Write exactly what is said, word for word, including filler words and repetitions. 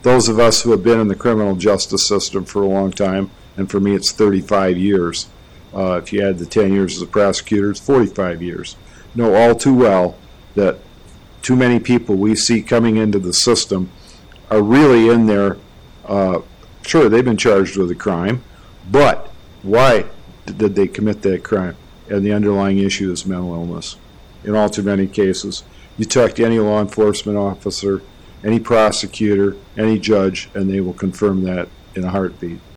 those of us who have been in the criminal justice system for a long time, and for me it's thirty-five years, uh, if you add the ten years as a prosecutor, it's forty-five years, know all too well that too many people we see coming into the system are really in there, uh, sure, they've been charged with a crime, but why did they commit that crime? And the underlying issue is mental illness. In all too many cases, you talk to any law enforcement officer, any prosecutor, any judge, and they will confirm that in a heartbeat.